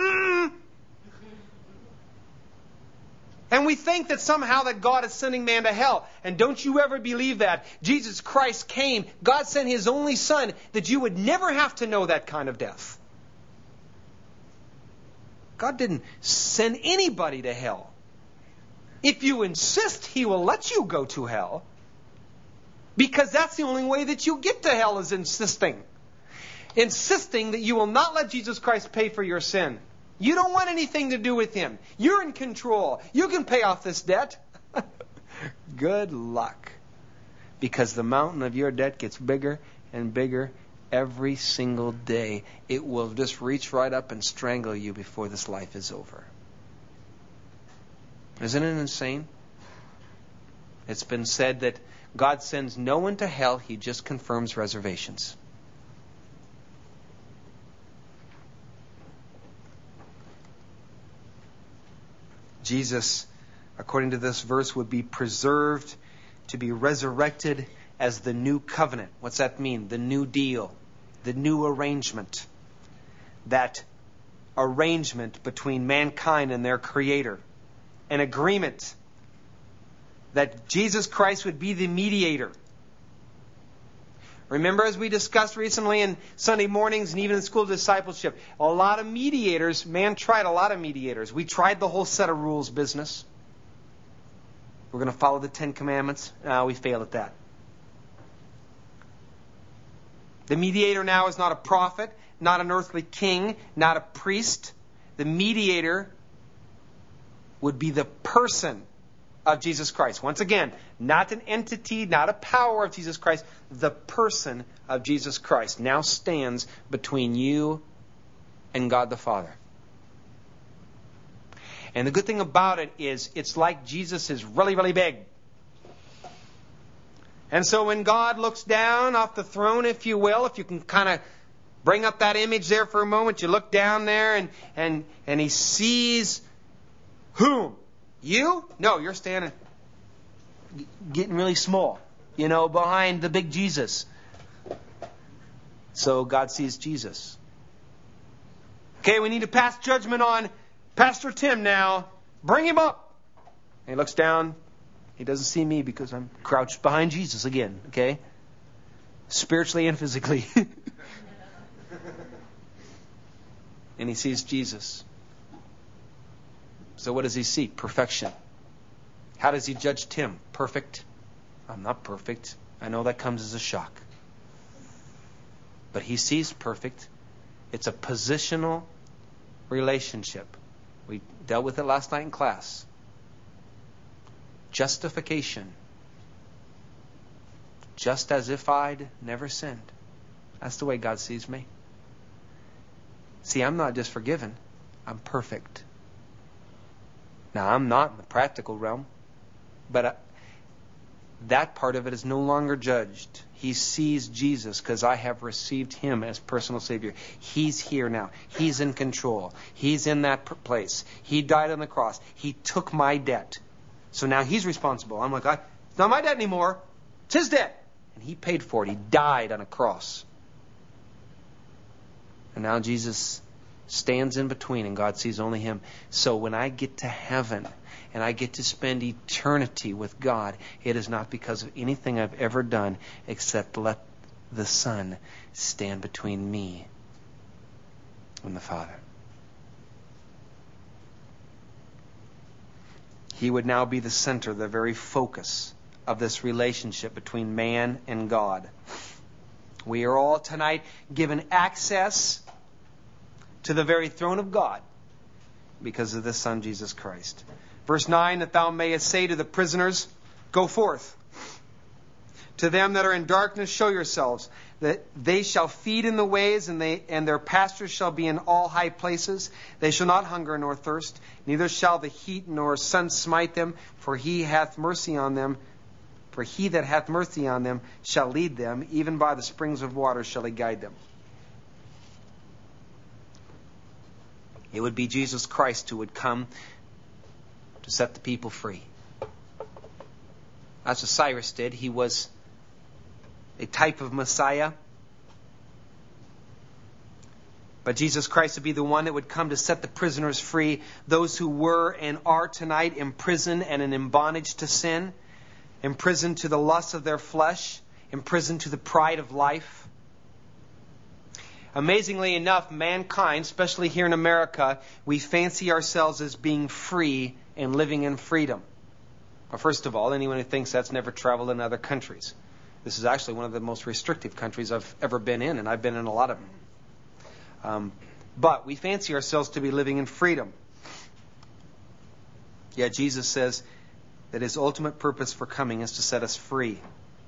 And we think that somehow that God is sending man to hell. And don't you ever believe that. Jesus Christ came. God sent his only Son that you would never have to know that kind of death. God didn't send anybody to hell. If you insist, he will let you go to hell. Because that's the only way that you get to hell, is insisting. Insisting that you will not let Jesus Christ pay for your sin. You don't want anything to do with him. You're in control. You can pay off this debt. Good luck. Because the mountain of your debt gets bigger and bigger every single day. It will just reach right up and strangle you before this life is over. Isn't it insane? It's been said that God sends no one to hell. He just confirms reservations. Jesus, according to this verse, would be preserved to be resurrected as the new covenant. What's that mean? The new deal. The new arrangement. That arrangement between mankind and their Creator. An agreement that Jesus Christ would be the mediator. Remember, as we discussed recently in Sunday mornings and even in school discipleship, a lot of mediators, man tried a lot of mediators. We tried the whole set of rules business. We're going to follow the 10 Commandments. We failed at that. The mediator now is not a prophet, not an earthly king, not a priest. The mediator would be the person of Jesus Christ. Once again, not an entity, not a power of Jesus Christ. The person of Jesus Christ now stands between you and God the Father. And the good thing about it is it's like Jesus is really, really big. And so when God looks down off the throne, if you will, if you can kind of bring up that image there for a moment, you look down there and he sees whom? You? No, you're standing getting really small, behind the big Jesus. So God sees Jesus. Okay, we need to pass judgment on Pastor Tim now. Bring him up. And he looks down. He doesn't see me because I'm crouched behind Jesus again, okay? Spiritually and physically. And he sees Jesus. So what does he see? Perfection. How does he judge Tim? Perfect? I'm not perfect. I know that comes as a shock. But he sees perfect. It's a positional relationship. We dealt with it last night in class. Justification. Just as if I'd never sinned. That's the way God sees me. See, I'm not just forgiven. I'm perfect. Now, I'm not in the practical realm, but that part of it is no longer judged. He sees Jesus because I have received Him as personal Savior. He's here now. He's in control. He's in that place. He died on the cross. He took my debt. So now He's responsible. I'm like, it's not my debt anymore. It's His debt. And He paid for it. He died on a cross. And now Jesus stands in between and God sees only Him. So when I get to heaven and I get to spend eternity with God, it is not because of anything I've ever done except let the Son stand between me and the Father. He would now be the center, the very focus of this relationship between man and God. We are all tonight given access to the very throne of God because of the Son, Jesus Christ. Verse 9, that thou mayest say to the prisoners, go forth. To them that are in darkness, show yourselves, that they shall feed in the ways, and their pastures shall be in all high places. They shall not hunger nor thirst, neither shall the heat nor sun smite them, for He hath mercy on them. For He that hath mercy on them shall lead them, even by the springs of water shall He guide them. It would be Jesus Christ who would come to set the people free. That's what Cyrus did. He was a type of Messiah. But Jesus Christ would be the one that would come to set the prisoners free, those who were and are tonight imprisoned and in bondage to sin, imprisoned to the lust of their flesh, imprisoned to the pride of life. Amazingly enough, mankind, especially here in America, we fancy ourselves as being free and living in freedom. Well, first of all, anyone who thinks that's never traveled in other countries. This is actually one of the most restrictive countries I've ever been in, and I've been in a lot of them. But we fancy ourselves to be living in freedom. Yet Jesus says that His ultimate purpose for coming is to set us free.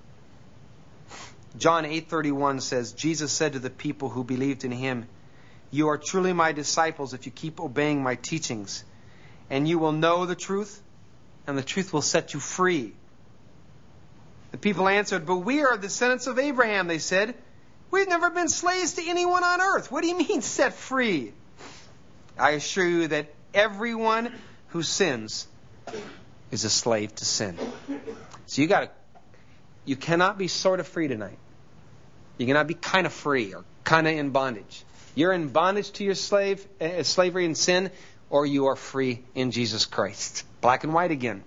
John 8:31 says, Jesus said to the people who believed in Him, you are truly my disciples if you keep obeying my teachings, and you will know the truth, and the truth will set you free. The people answered, but we are descendants of Abraham, they said. We've never been slaves to anyone on earth. What do you mean set free? I assure you that everyone who sins is a slave to sin. So you cannot be sort of free tonight. You cannot be kind of free or kind of in bondage. You're in bondage to your slavery and sin, or you are free in Jesus Christ. Black and white again.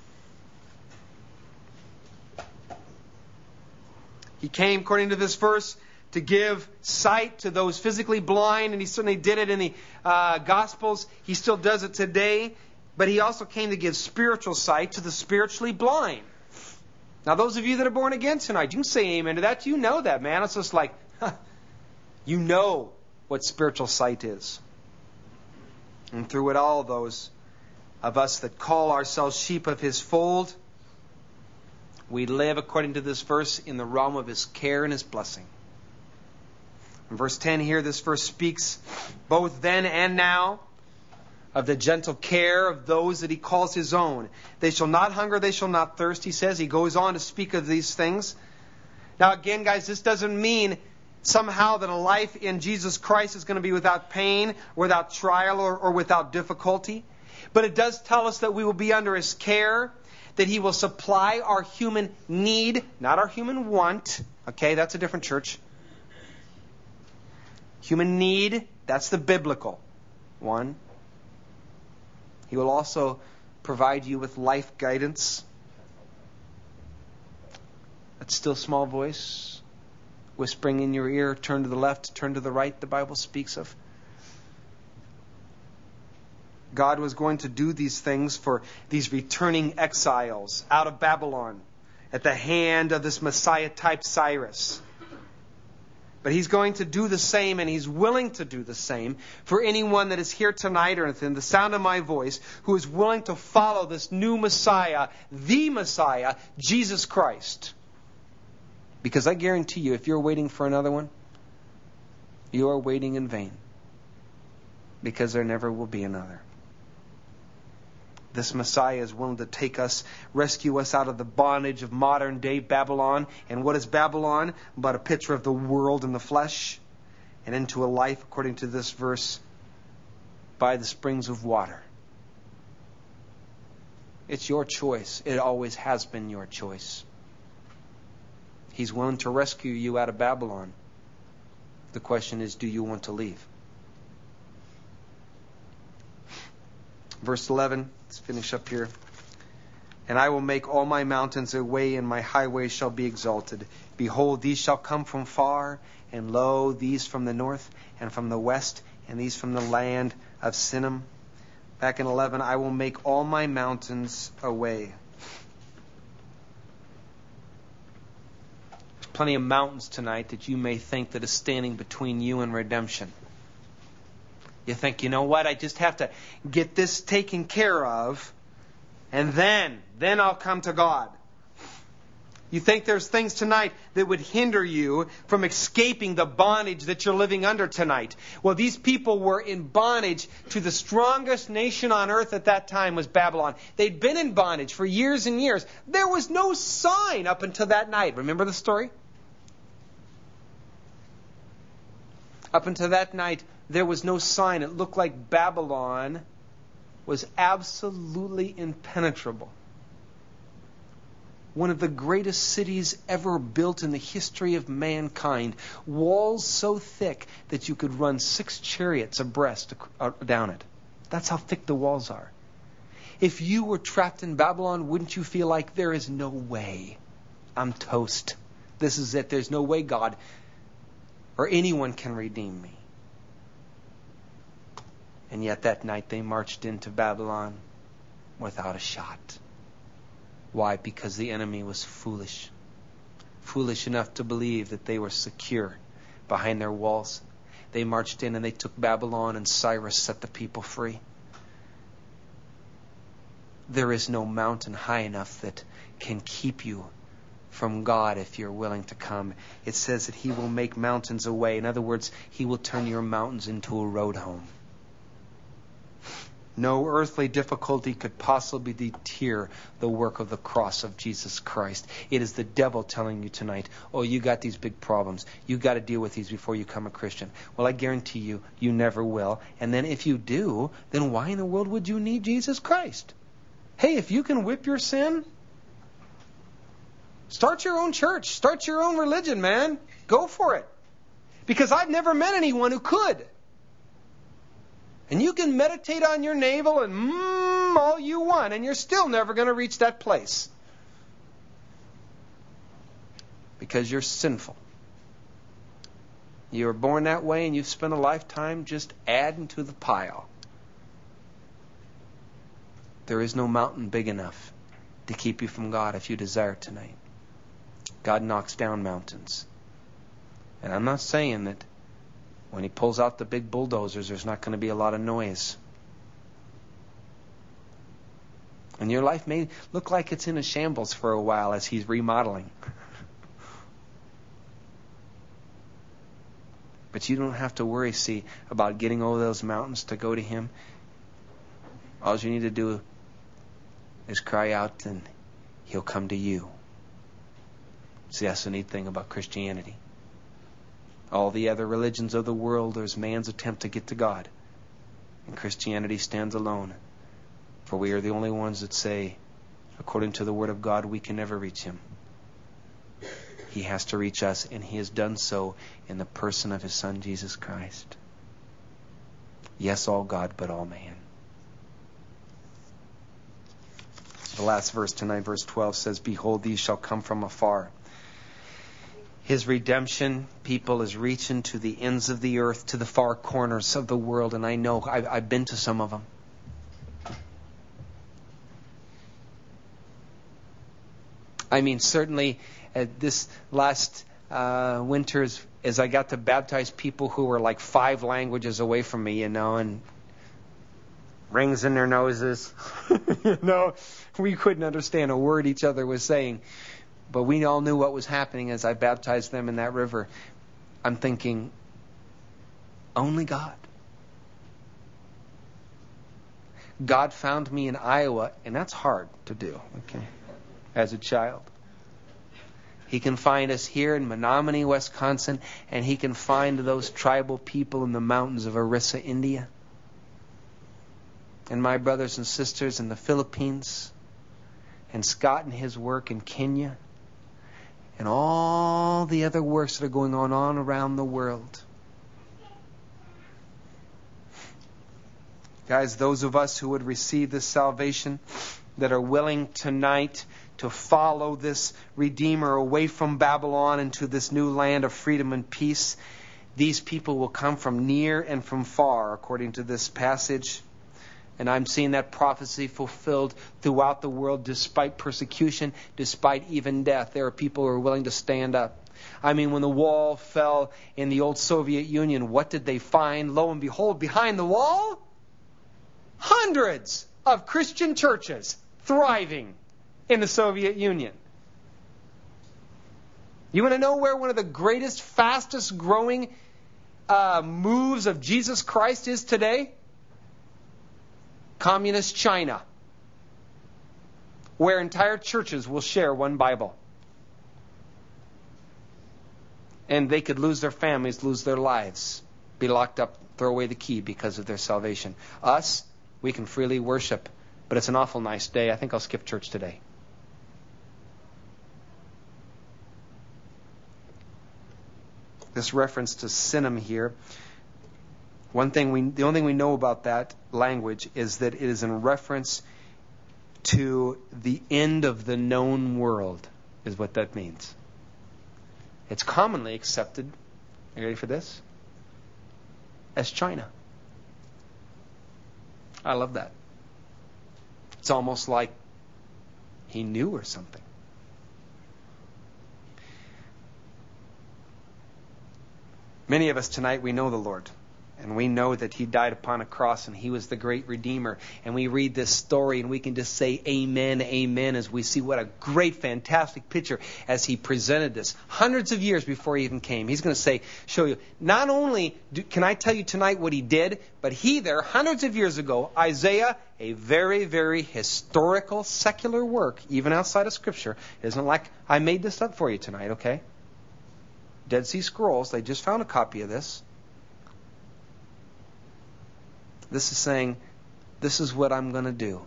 He came, according to this verse, to give sight to those physically blind, and He certainly did it in the Gospels. He still does it today. But He also came to give spiritual sight to the spiritually blind. Now, those of you that are born again tonight, you can say amen to that. You know that, man. It's just like, you know what spiritual sight is. And through it all, those of us that call ourselves sheep of His fold, we live, according to this verse, in the realm of His care and His blessing. In verse 10 here, this verse speaks both then and now of the gentle care of those that He calls His own. They shall not hunger, they shall not thirst, He says. He goes on to speak of these things. Now again, guys, this doesn't mean somehow that a life in Jesus Christ is going to be without pain, without trial, or without difficulty. But it does tell us that we will be under His care, that He will supply our human need, not our human want. Okay, that's a different church. Human need, that's the biblical one. He will also provide you with life guidance. That still small voice whispering in your ear, turn to the left, turn to the right, the Bible speaks of. God was going to do these things for these returning exiles out of Babylon at the hand of this Messiah-type Cyrus. But He's going to do the same, and He's willing to do the same for anyone that is here tonight or within the sound of my voice who is willing to follow this new Messiah, the Messiah, Jesus Christ. Because I guarantee you, if you're waiting for another one, you are waiting in vain. Because there never will be another. This Messiah is willing to take us, rescue us out of the bondage of modern day Babylon. And what is Babylon? But a picture of the world in the flesh, and into a life, according to this verse, by the springs of water. It's your choice. It always has been your choice. He's willing to rescue you out of Babylon. The question is, do you want to leave? Verse 11, let's finish up here. And I will make all my mountains a way, and my highways shall be exalted. Behold, these shall come from far, and lo, these from the north, and from the west, and these from the land of Sinim. Back in 11, I will make all my mountains a way. There's plenty of mountains tonight that you may think that is standing between you and redemption. You think, you know what, I just have to get this taken care of, and then I'll come to God. You think there's things tonight that would hinder you from escaping the bondage that you're living under tonight. Well, these people were in bondage to the strongest nation on earth at that time was Babylon. They'd been in bondage for years and years. There was no sign up until that night. Remember the story? Up until that night, there was no sign. It looked like Babylon was absolutely impenetrable. One of the greatest cities ever built in the history of mankind. Walls so thick that you could run 6 chariots abreast down it. That's how thick the walls are. If you were trapped in Babylon, wouldn't you feel like there is no way? I'm toast. This is it. There's no way God or anyone can redeem me. And yet that night they marched into Babylon without a shot. Why? Because the enemy was foolish. Foolish enough to believe that they were secure behind their walls. They marched in and they took Babylon, and Cyrus set the people free. There is no mountain high enough that can keep you from God if you're willing to come. It says that He will make mountains a way. In other words, He will turn your mountains into a road home. No earthly difficulty could possibly deter the work of the cross of Jesus Christ. It is the devil telling you tonight, oh, you got these big problems. You got to deal with these before you become a Christian. Well, I guarantee you, you never will. And then if you do, then why in the world would you need Jesus Christ? Hey, if you can whip your sin, start your own church. Start your own religion, man. Go for it. Because I've never met anyone who could. And you can meditate on your navel and all you want, and you're still never going to reach that place. Because you're sinful. You were born that way, and you've spent a lifetime just adding to the pile. There is no mountain big enough to keep you from God if you desire tonight. God knocks down mountains. And I'm not saying that when He pulls out the big bulldozers, there's not going to be a lot of noise. And your life may look like it's in a shambles for a while as He's remodeling. But you don't have to worry, see, about getting over those mountains to go to Him. All you need to do is cry out and He'll come to you. See, that's the neat thing about Christianity. All the other religions of the world is man's attempt to get to God. And Christianity stands alone. For we are the only ones that say, according to the Word of God, we can never reach Him. He has to reach us, and He has done so in the person of His Son, Jesus Christ. Yes, all God, but all man. The last verse tonight, verse 12, says, behold, these shall come from afar. His redemption, people, is reaching to the ends of the earth, to the far corners of the world. And I know, I've been to some of them. I mean, certainly this last winter, as I got to baptize people who were like 5 languages away from me, and rings in their noses. We couldn't understand a word each other was saying. But we all knew what was happening as I baptized them in that river. I'm thinking, only God. God found me in Iowa, and that's hard to do, okay, as a child. He can find us here in Menominee, Wisconsin, and He can find those tribal people in the mountains of Orissa, India. And my brothers and sisters in the Philippines, and Scott and his work in Kenya, and all the other works that are going on around the world. Guys, those of us who would receive this salvation, that are willing tonight to follow this Redeemer away from Babylon into this new land of freedom and peace, these people will come from near and from far, according to this passage. And I'm seeing that prophecy fulfilled throughout the world, despite persecution, despite even death. There are people who are willing to stand up. I mean, when the wall fell in the old Soviet Union, what did they find? Lo and behold, behind the wall, hundreds of Christian churches thriving in the Soviet Union. You want to know where one of the greatest, fastest growing moves of Jesus Christ is today? Communist China, where entire churches will share one Bible. And they could lose their families, lose their lives, be locked up, throw away the key because of their salvation. Us, we can freely worship, but it's an awful nice day. I think I'll skip church today. This reference to Sinim here, the only thing we know about that language is that it is in reference to the end of the known world, is what that means. It's commonly accepted, are you ready for this? As China. I love that. It's almost like He knew or something. Many of us tonight, we know the Lord. And we know that He died upon a cross and He was the great Redeemer. And we read this story and we can just say amen, amen, as we see what a great, fantastic picture as He presented this. Hundreds of years before He even came. He's going to show you, not only can I tell you tonight what He did, but He there, hundreds of years ago, Isaiah, a very, very historical, secular work, even outside of Scripture. It isn't like I made this up for you tonight, okay? Dead Sea Scrolls, they just found a copy of this. This is saying, this is what I'm going to do.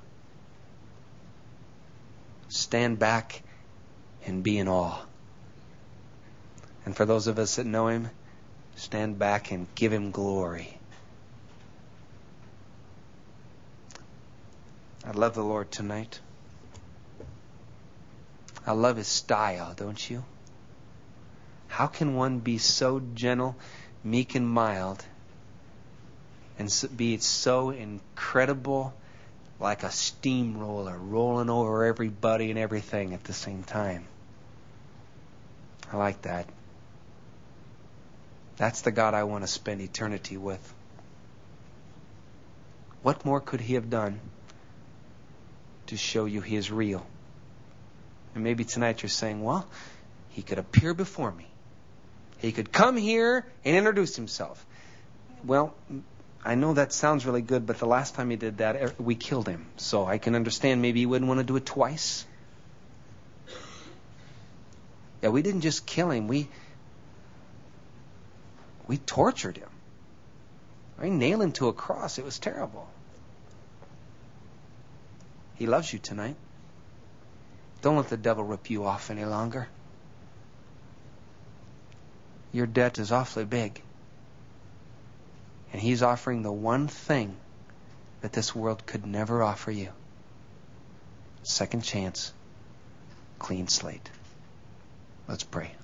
Stand back and be in awe. And for those of us that know Him, stand back and give Him glory. I love the Lord tonight. I love His style, don't you? How can one be so gentle, meek, and mild, and be so incredible, like a steamroller, rolling over everybody and everything at the same time? I like that. That's the God I want to spend eternity with. What more could He have done to show you He is real? And maybe tonight you're saying, well, He could appear before me. He could come here and introduce Himself. Well, I know that sounds really good, but the last time He did that, we killed Him. So I can understand maybe He wouldn't want to do it twice. Yeah, we didn't just kill Him. We tortured Him. We nailed Him to a cross. It was terrible. He loves you tonight. Don't let the devil rip you off any longer. Your debt is awfully big. And He's offering the one thing that this world could never offer you. Second chance. Clean slate. Let's pray.